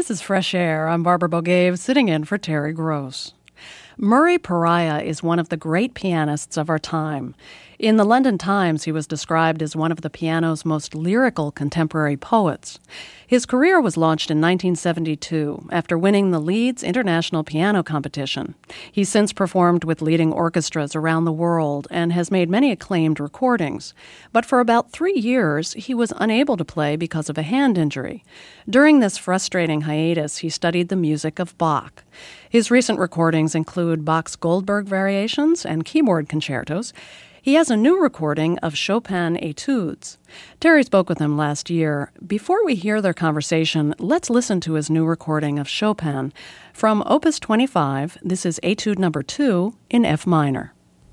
This is Fresh Air. I'm Barbara Bogave, sitting in for Terry Gross. Murray Pariah is one of the great pianists of our time. In the London Times, he was described as one of the piano's most lyrical contemporary poets. His career was launched in 1972 after winning the Leeds International Piano Competition. He's since performed with leading orchestras around the world and has made many acclaimed recordings. But for about 3 years, he was unable to play because of a hand injury. During this frustrating hiatus, he studied the music of Bach. His recent recordings include Bach's Goldberg Variations and keyboard concertos. He has a new recording of Chopin Etudes. Terry spoke with him last year. Before we hear their conversation, let's listen to his new recording of Chopin. From Opus 25, this is Etude number 2 in F minor.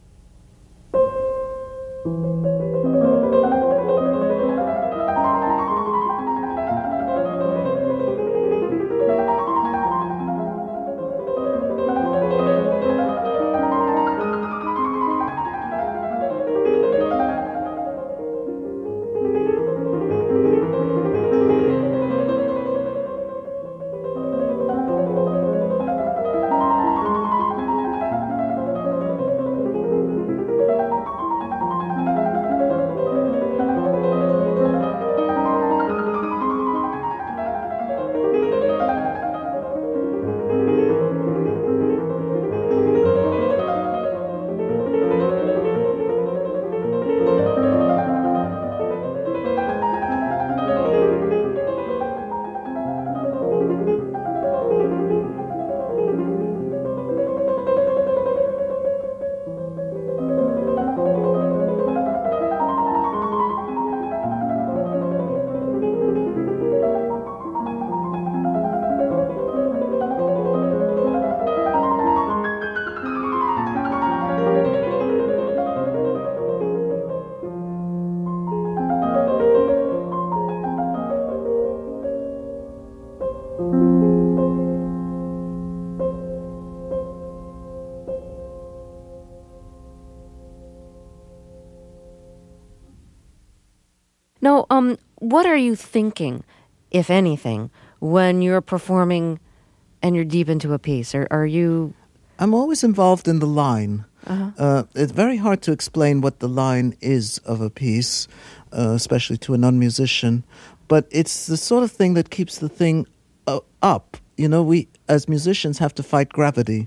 No, what are you thinking, if anything, when you're performing and you're deep into a piece? Are you... I'm always involved in the line. Uh-huh. It's very hard to explain what the line is of a piece, especially to a non-musician. But it's the sort of thing that keeps the thing up. You know, we, as musicians, have to fight gravity.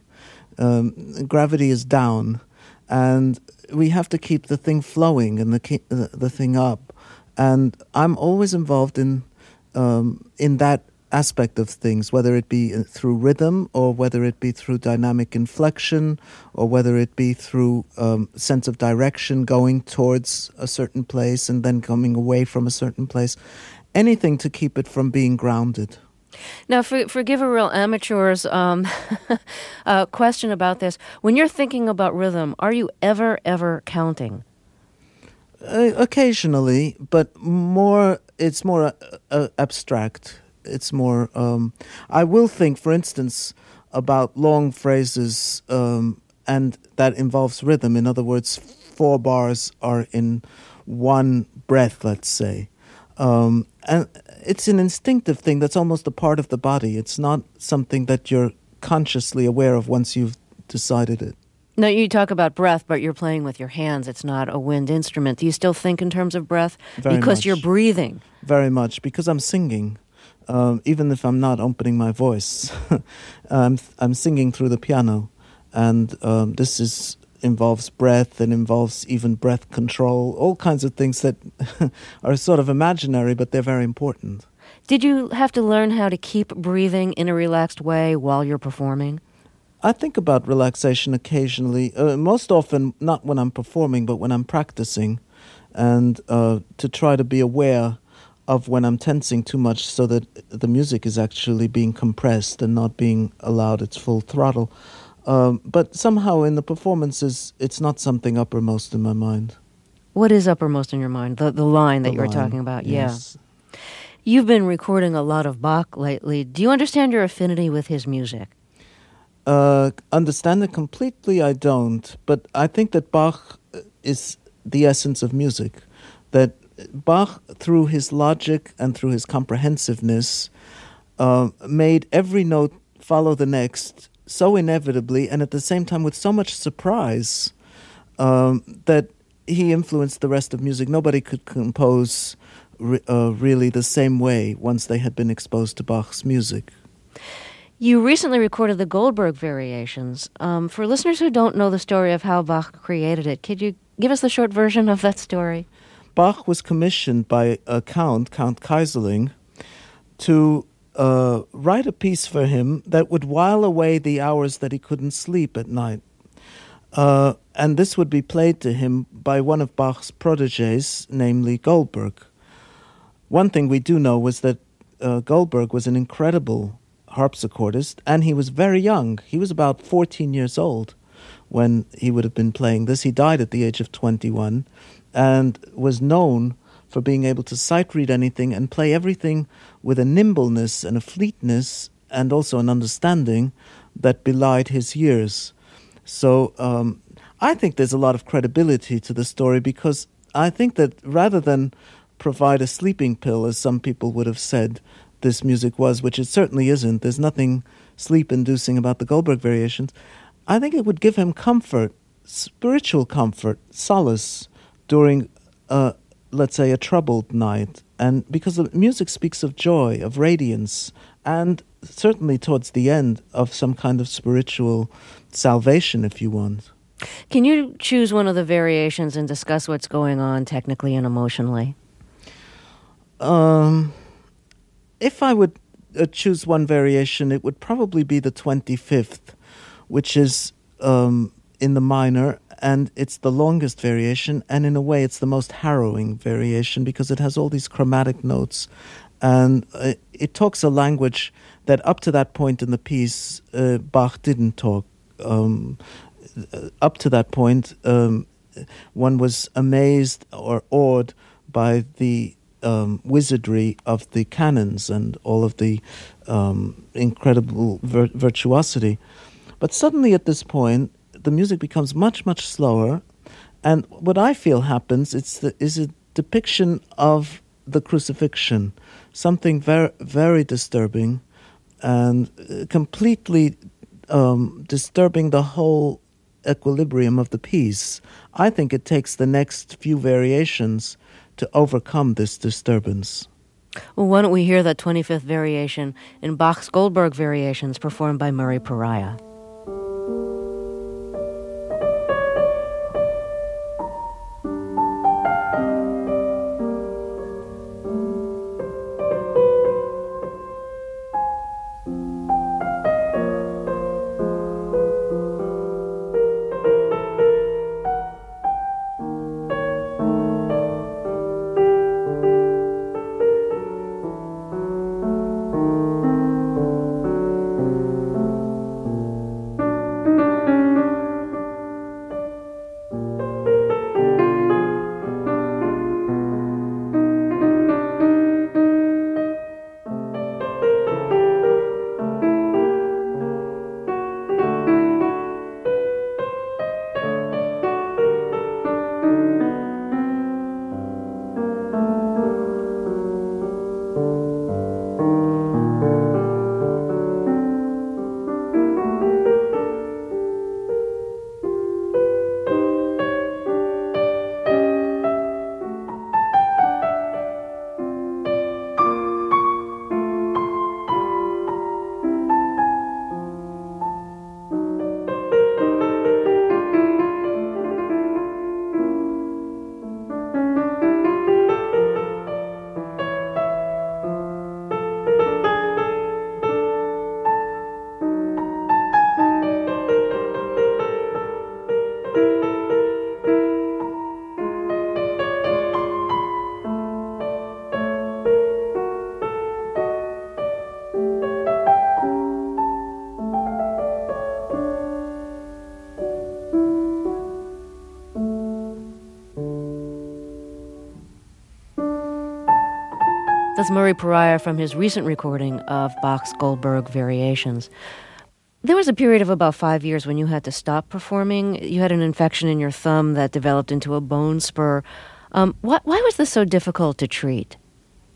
Gravity is down. And we have to keep the thing flowing and the thing up. And I'm always involved in that aspect of things, whether it be through rhythm or whether it be through dynamic inflection or whether it be through sense of direction, going towards a certain place and then coming away from a certain place. Anything to keep it from being grounded. Now, forgive a real amateur's question about this. When you're thinking about rhythm, are you ever counting? Occasionally, but it's more abstract. It's more, I will think, for instance, about long phrases, and that involves rhythm. In other words, 4 bars are in one breath, let's say. And it's an instinctive thing that's almost a part of the body. It's not something that you're consciously aware of once you've decided it. No, you talk about breath, but you're playing with your hands. It's not a wind instrument. Do you still think in terms of breath? Very because much. You're breathing. Very much, because I'm singing. Even if I'm not opening my voice, I'm singing through the piano. And this involves breath and involves even breath control, all kinds of things that are sort of imaginary, but they're very important. Did you have to learn how to keep breathing in a relaxed way while you're performing? I think about relaxation occasionally, most often not when I'm performing, but when I'm practicing, and to try to be aware of when I'm tensing too much so that the music is actually being compressed and not being allowed its full throttle. But somehow in the performances, it's not something uppermost in my mind. What is uppermost in your mind? The line that you were talking about, yes. Yeah. You've been recording a lot of Bach lately. Do you understand your affinity with his music? Understand it completely, I don't. But I think that Bach is the essence of music. That Bach, through his logic and through his comprehensiveness, made every note follow the next so inevitably and at the same time with so much surprise that he influenced the rest of music. Nobody could compose really the same way once they had been exposed to Bach's music. You recently recorded the Goldberg Variations. For listeners who don't know the story of how Bach created it, could you give us the short version of that story? Bach was commissioned by Count Keyserling, to write a piece for him that would while away the hours that he couldn't sleep at night. And this would be played to him by one of Bach's protégés, namely Goldberg. One thing we do know was that Goldberg was an incredible harpsichordist, and he was very young. He was about 14 years old when he would have been playing this. He died at the age of 21 and was known for being able to sight-read anything and play everything with a nimbleness and a fleetness and also an understanding that belied his years. So I think there's a lot of credibility to the story, because I think that rather than provide a sleeping pill, as some people would have said this music was, which it certainly isn't, there's nothing sleep-inducing about the Goldberg Variations, I think it would give him comfort, spiritual comfort, solace during, let's say, a troubled night. And because the music speaks of joy, of radiance, and certainly towards the end of some kind of spiritual salvation, if you want. Can you choose one of the variations and discuss what's going on technically and emotionally? If I would choose one variation, it would probably be the 25th, which is in the minor, and it's the longest variation, and in a way it's the most harrowing variation because it has all these chromatic notes, and it talks a language that up to that point in the piece Bach didn't talk. Up to that point, one was amazed or awed by the wizardry of the canons and all of the incredible virtuosity. But suddenly at this point, the music becomes much, much slower. And what I feel happens is a depiction of the crucifixion, something very, very disturbing and completely disturbing the whole equilibrium of the piece. I think it takes the next few variations to overcome this disturbance. Well, why don't we hear that 25th variation in Bach's Goldberg Variations performed by Murray Pariah. That's Murray Pariah from his recent recording of Bach's Goldberg Variations. There was a period of about 5 years when you had to stop performing. You had an infection in your thumb that developed into a bone spur. Why was this so difficult to treat?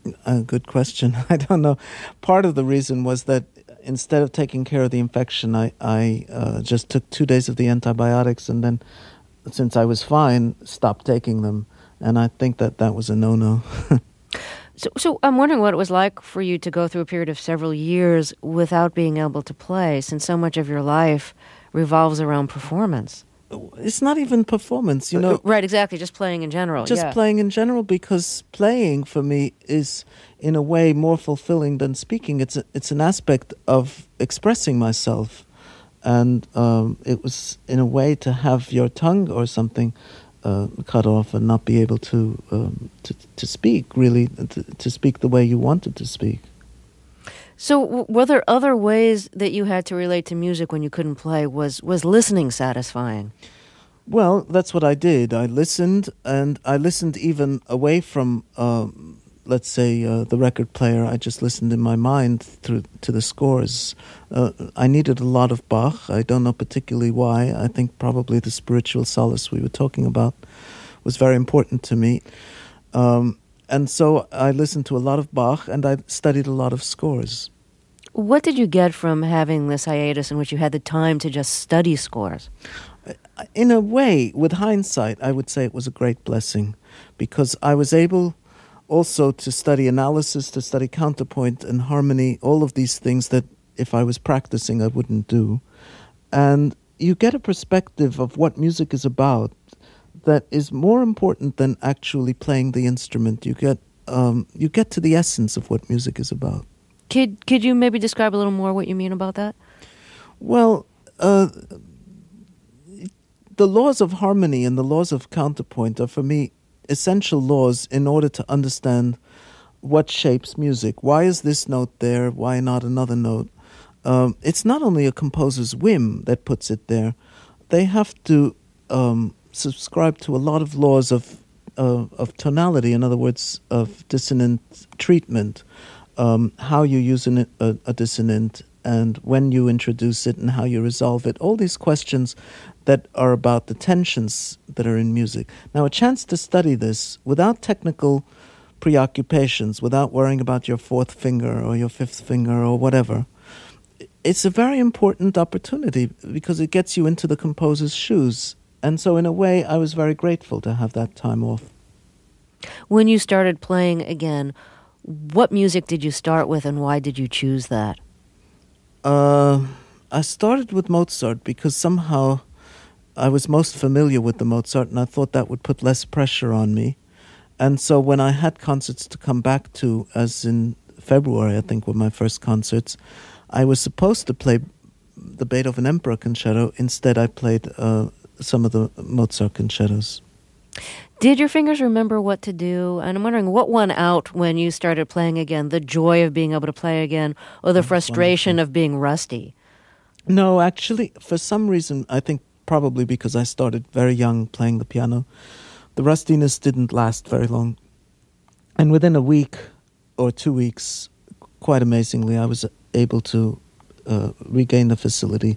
Good question. I don't know. Part of the reason was that instead of taking care of the infection, I just took 2 days of the antibiotics, and then, since I was fine, stopped taking them. And I think that was a no-no. So I'm wondering what it was like for you to go through a period of several years without being able to play, since so much of your life revolves around performance. It's not even performance, you know. Right, exactly, just playing in general. Just playing in general, because playing for me is, in a way, more fulfilling than speaking. It's an aspect of expressing myself. And it was, in a way, to have your tongue or something cut off and not be able to speak, really, to speak the way you wanted to speak. So were there other ways that you had to relate to music when you couldn't play? Was listening satisfying? Well, that's what I did. I listened, and I listened even away from, let's say, the record player. I just listened in my mind to the scores. I needed a lot of Bach. I don't know particularly why. I think probably the spiritual solace we were talking about was very important to me. And so I listened to a lot of Bach, and I studied a lot of scores. What did you get from having this hiatus in which you had the time to just study scores? In a way, with hindsight, I would say it was a great blessing, because I was able also to study analysis, to study counterpoint and harmony, all of these things that if I was practicing I wouldn't do. And you get a perspective of what music is about that is more important than actually playing the instrument. You get to the essence of what music is about. Could you maybe describe a little more what you mean about that? Well, the laws of harmony and the laws of counterpoint are, for me, essential laws in order to understand what shapes music. Why is this note there? Why not another note? It's not only a composer's whim that puts it there. They have to subscribe to a lot of laws of tonality, in other words, of dissonant treatment, how you use a dissonant, and when you introduce it and how you resolve it. All these questions that are about the tensions that are in music. Now, a chance to study this without technical preoccupations, without worrying about your fourth finger or your fifth finger or whatever, it's a very important opportunity because it gets you into the composer's shoes. And so in a way, I was very grateful to have that time off. When you started playing again, what music did you start with and why did you choose that? I started with Mozart because somehow I was most familiar with the Mozart, and I thought that would put less pressure on me. And so when I had concerts to come back to, as in February, I think were my first concerts, I was supposed to play the Beethoven Emperor Concerto. Instead, I played some of the Mozart concertos. Did your fingers remember what to do? And I'm wondering what won out when you started playing again, the joy of being able to play again or the frustration of being rusty? No, actually, for some reason, I think probably because I started very young playing the piano, the rustiness didn't last very long. And within a week or 2 weeks, quite amazingly, I was able to regain the facility.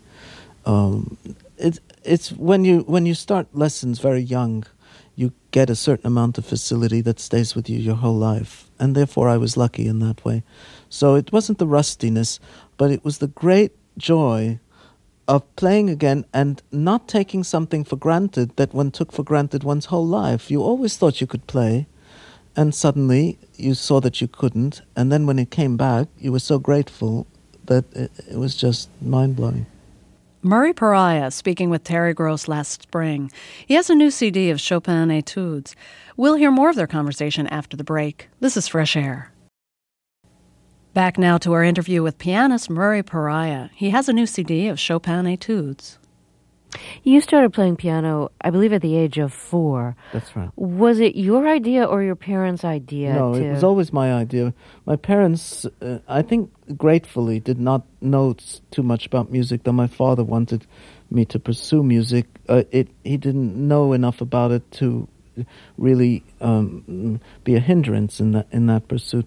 It's when you start lessons very young, you get a certain amount of facility that stays with you your whole life. And therefore I was lucky in that way. So it wasn't the rustiness, but it was the great joy of playing again and not taking something for granted that one took for granted one's whole life. You always thought you could play, and suddenly you saw that you couldn't. And then when it came back, you were so grateful that it was just mind-blowing. Murray Pariah speaking with Terry Gross last spring. He has a new CD of Chopin Etudes. We'll hear more of their conversation after the break. This is Fresh Air. Back now to our interview with pianist Murray Pariah. He has a new CD of Chopin Etudes. You started playing piano, I believe, at the age of 4. That's right. Was it your idea or your parents' idea? No, it was always my idea. My parents, I think, gratefully did not know too much about music, though my father wanted me to pursue music. He didn't know enough about it to really be a hindrance in that pursuit.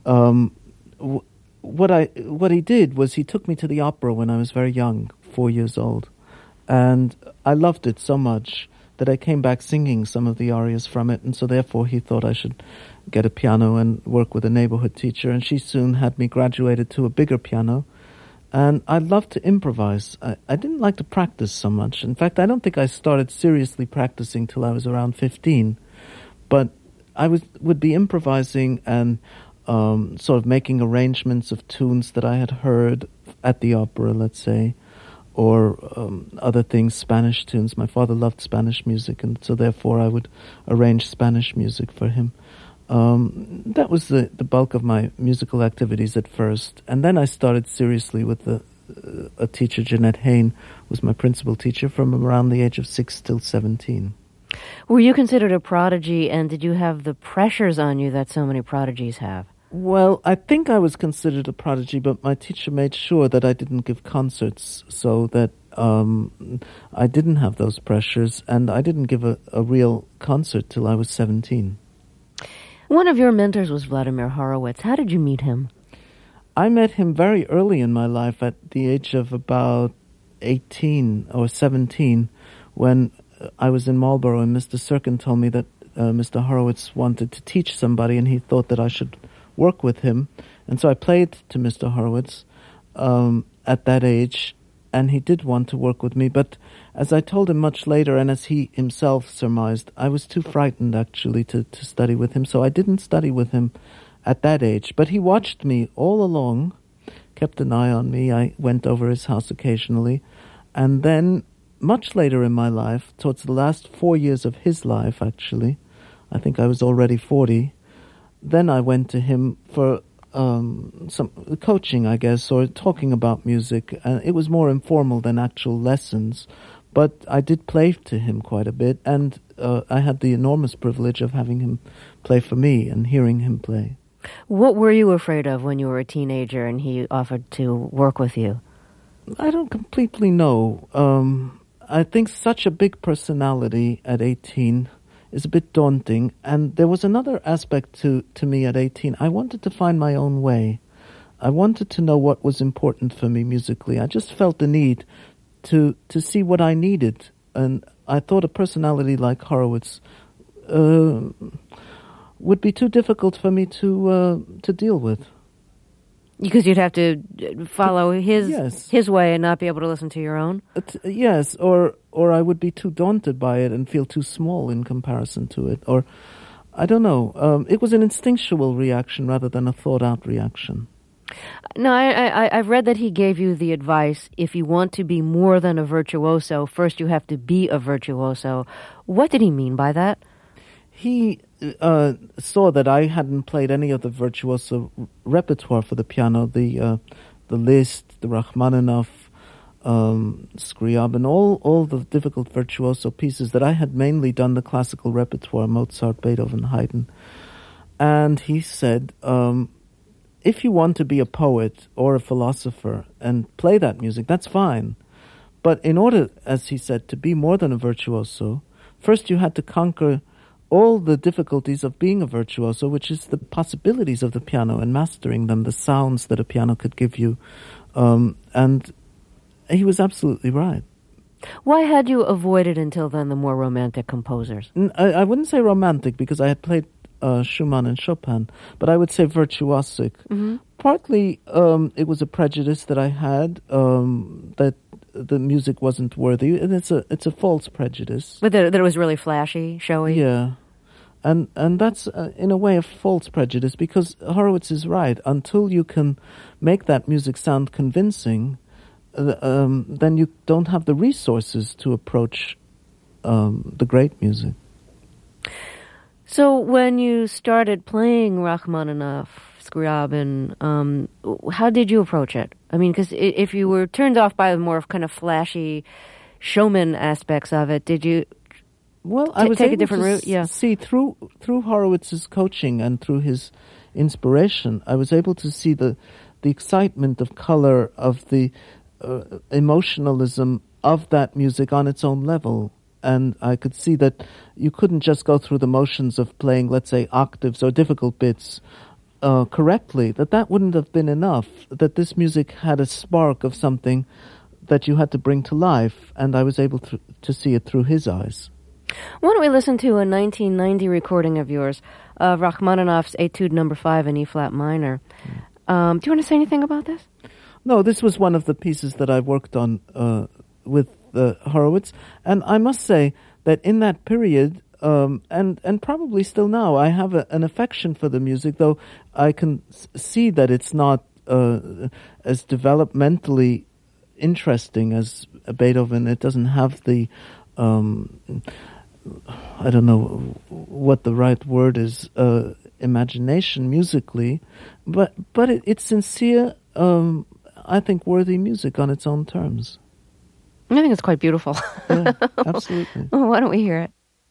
What he did was he took me to the opera when I was very young, 4 years old. And I loved it so much that I came back singing some of the arias from it, and so therefore he thought I should get a piano and work with a neighborhood teacher, and she soon had me graduated to a bigger piano. And I loved to improvise. I didn't like to practice so much. In fact, I don't think I started seriously practicing till I was around 15. But I would be improvising and sort of making arrangements of tunes that I had heard at the opera, let's say, or other things, Spanish tunes. My father loved Spanish music, and so therefore I would arrange Spanish music for him. That was the bulk of my musical activities at first. And then I started seriously with a teacher, Jeanette Hain, was my principal teacher from around the age of 6 till 17. Were you considered a prodigy, and did you have the pressures on you that so many prodigies have? Well, I think I was considered a prodigy, but my teacher made sure that I didn't give concerts, so that I didn't have those pressures, and I didn't give a real concert till I was 17. One of your mentors was Vladimir Horowitz. How did you meet him? I met him very early in my life, at the age of about 18 or 17, when I was in Marlborough, and Mr. Serkin told me that Mr. Horowitz wanted to teach somebody, and he thought that I should work with him. And so I played to Mr. Horowitz at that age, and he did want to work with me. But as I told him much later, and as he himself surmised, I was too frightened, actually, to study with him. So I didn't study with him at that age. But he watched me all along, kept an eye on me. I went over his house occasionally. And then, much later in my life, towards the last 4 years of his life, actually, I think I was already 40, then I went to him for some coaching, I guess, or talking about music. It was more informal than actual lessons, but I did play to him quite a bit, and I had the enormous privilege of having him play for me and hearing him play. What were you afraid of when you were a teenager and he offered to work with you? I don't completely know. I think such a big personality at 18 is a bit daunting. And there was another aspect to me at 18. I wanted to find my own way. I wanted to know what was important for me musically. I just felt the need to see what I needed. And I thought a personality like Horowitz would be too difficult for me to deal with. Because you'd have to follow his way and not be able to listen to your own? Yes, or I would be too daunted by it and feel too small in comparison to it. Or, I don't know. It was an instinctual reaction rather than a thought-out reaction. No, I've read that he gave you the advice, if you want to be more than a virtuoso, first you have to be a virtuoso. What did he mean by that? He saw that I hadn't played any of the virtuoso repertoire for the piano, the Liszt, the Rachmaninoff, Scriabin, all the difficult virtuoso pieces, that I had mainly done the classical repertoire, Mozart, Beethoven, Haydn. And he said, if you want to be a poet or a philosopher and play that music, that's fine. But in order, as he said, to be more than a virtuoso, first you had to conquer all the difficulties of being a virtuoso, which is the possibilities of the piano and mastering them, the sounds that a piano could give you. And he was absolutely right. Why had you avoided until then the more romantic composers? I wouldn't say romantic, because I had played Schumann and Chopin, but I would say virtuosic. Mm-hmm. Partly it was a prejudice that I had, that the music wasn't worthy, and it's a false prejudice. But that it was really flashy, showy? Yeah. And that's, in a way, a false prejudice, because Horowitz is right. Until you can make that music sound convincing, then you don't have the resources to approach the great music. So when you started playing Rachmaninoff, Scriabin, how did you approach it? I mean, because if you were turned off by the more kind of flashy showman aspects of it, did you I was take able a different to route? Yeah. See, through Horowitz's coaching and through his inspiration, I was able to see the excitement of color, of the emotionalism of that music on its own level. And I could see that you couldn't just go through the motions of playing, let's say, octaves or difficult bits correctly, that wouldn't have been enough, that this music had a spark of something that you had to bring to life, and I was able to see it through his eyes. Why don't we listen to a 1990 recording of yours of Rachmaninoff's Etude Number 5 in E-flat minor. Do you want to say anything about this? No, this was one of the pieces that I worked on with Horowitz, and I must say that in that period, and probably still now, I have an affection for the music, though I can see that it's not as developmentally interesting as Beethoven. It doesn't have the, I don't know what the right word is, imagination musically, but it's sincere, I think worthy music on its own terms. I think it's quite beautiful. Yeah, absolutely. Well, why don't we hear it?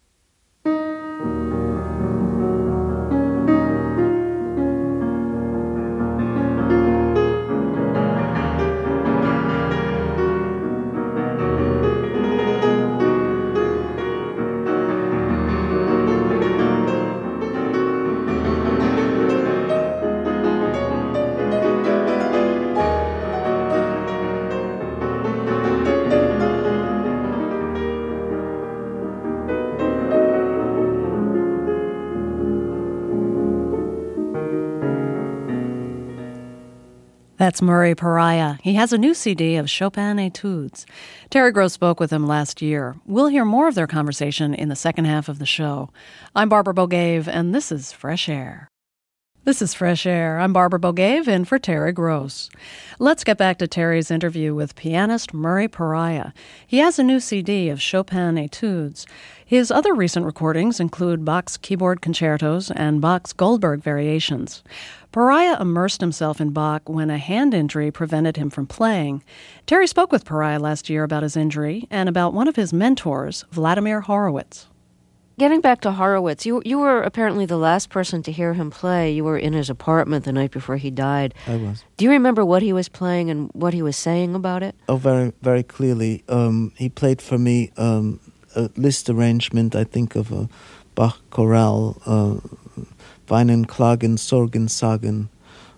That's Murray Pariah. He has a new CD of Chopin Etudes. Terry Gross spoke with him last year. We'll hear more of their conversation in the second half of the show. I'm Barbara Bogave, and this is Fresh Air. This is Fresh Air. I'm Barbara Bogave, in for Terry Gross. Let's get back to Terry's interview with pianist Murray Pariah. He has a new CD of Chopin Etudes. His other recent recordings include Bach's keyboard concertos and Bach's Goldberg variations. Pariah immersed himself in Bach when a hand injury prevented him from playing. Terry spoke with Pariah last year about his injury and about one of his mentors, Vladimir Horowitz. Getting back to Horowitz, you were apparently the last person to hear him play. You were in his apartment the night before he died. I was. Do you remember what he was playing and what he was saying about it? Oh, very, very clearly. He played for me a Liszt arrangement, I think, of a Bach chorale, Weinen, Klagen, Sorgen, Sagen.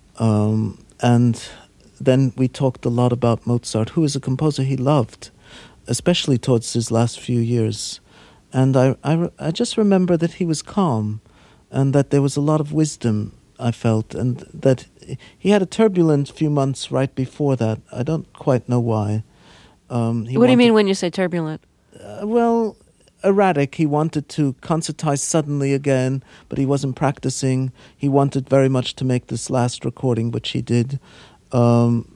And then we talked a lot about Mozart, who is a composer he loved, especially towards his last few years. And I just remember that he was calm and that there was a lot of wisdom, I felt, and that he had a turbulent few months right before that. I don't quite know why. What do you mean when you say turbulent? Well, erratic. He wanted to concertize suddenly again, but he wasn't practicing. He wanted very much to make this last recording, which he did. And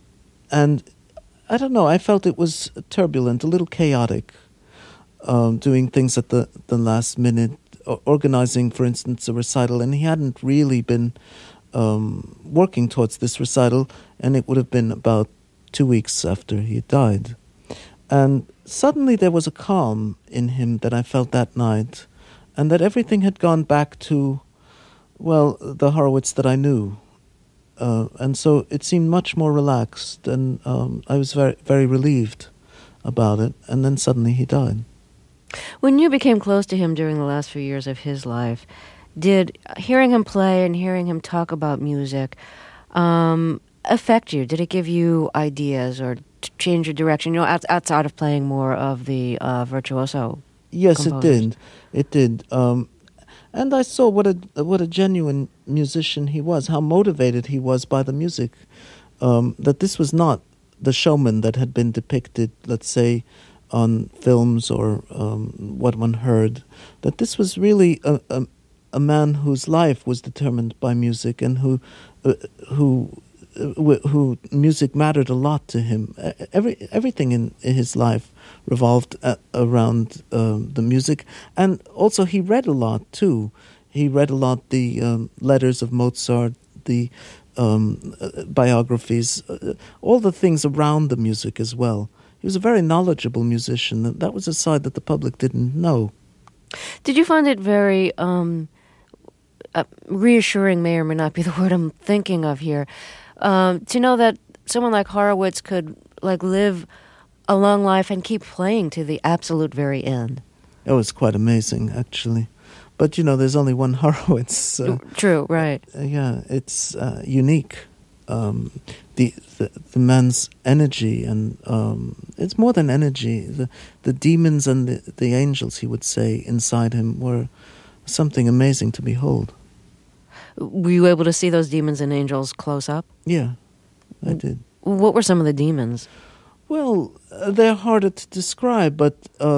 I don't know, I felt it was turbulent, a little chaotic. Doing things at the last minute, organizing, for instance, a recital, and he hadn't really been working towards this recital, and it would have been about 2 weeks after he had died. And suddenly there was a calm in him that I felt that night, and that everything had gone back to, well, the Horowitz that I knew. And so it seemed much more relaxed, and I was very, very relieved about it, and then suddenly he died. When you became close to him during the last few years of his life, did hearing him play and hearing him talk about music affect you? Did it give you ideas or change your direction? You know, outside of playing more of the virtuoso. Yes, composers. It did. And I saw what a genuine musician he was, how motivated he was by the music. That this was not the showman that had been depicted, let's say, on films or what one heard, that this was really a man whose life was determined by music and who music mattered a lot to him. Everything in his life revolved around the music, and also he read a lot too. He read a lot the letters of Mozart, the biographies, all the things around the music as well. He was a very knowledgeable musician. That was a side that the public didn't know. Did you find it very reassuring, may or may not be the word I'm thinking of here, to know that someone like Horowitz could live a long life and keep playing to the absolute very end? It was quite amazing, actually. But, there's only one Horowitz. True, right. Yeah, it's unique. The man's energy, and it's more than energy. The demons and the angels, he would say, inside him were something amazing to behold. Were you able to see those demons and angels close up? Yeah, I did. What were some of the demons? Well, they're harder to describe, but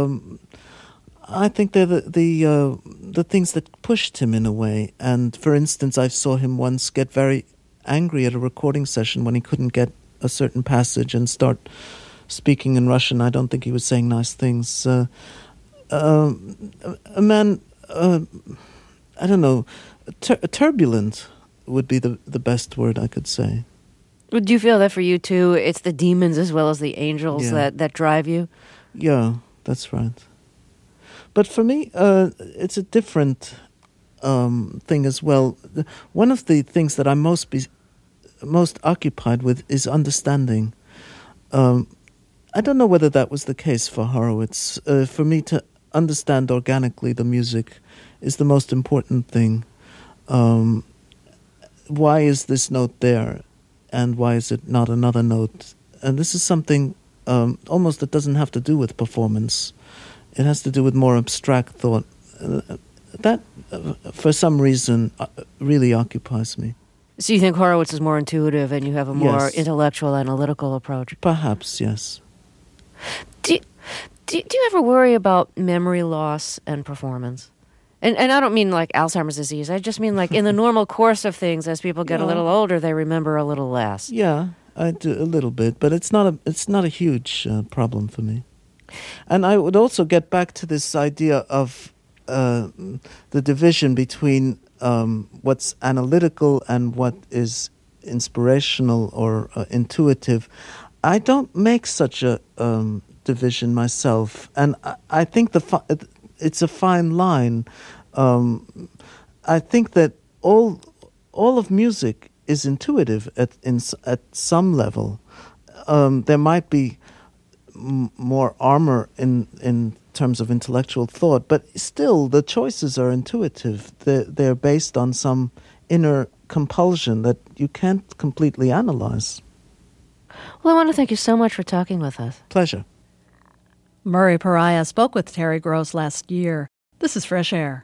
I think they're the things that pushed him in a way. And for instance, I saw him once get very angry at a recording session when he couldn't get a certain passage and start speaking in Russian. I don't think he was saying nice things. A man, I don't know, turbulent would be the best word I could say. Do you feel that for you too? It's the demons as well as the angels that drive you? Yeah, that's right. But for me, it's a different thing as well. One of the things that I'm most occupied with is understanding. I don't know whether that was the case for Horowitz. For me to understand organically the music is the most important thing. Why is this note there? And why is it not another note? And this is something almost that doesn't have to do with performance. It has to do with more abstract thought. That, for some reason, really occupies me. So you think Horowitz is more intuitive and you have a more intellectual, analytical approach? Perhaps, yes. Do you ever worry about memory loss and performance? And I don't mean like Alzheimer's disease. I just mean like in the normal course of things, as people get a little older, they remember a little less. Yeah, I do a little bit, but it's not a huge problem for me. And I would also get back to this idea of the division between what's analytical and what is inspirational or intuitive. I don't make such a division myself, and I think it's a fine line. I think that all of music is intuitive at some level. There might be more armor in terms of intellectual thought, but still the choices are intuitive. They're based on some inner compulsion that you can't completely analyze. Well, I want to thank you so much for talking with us. Pleasure. Murray Pariah spoke with Terry Gross last year. This is Fresh Air.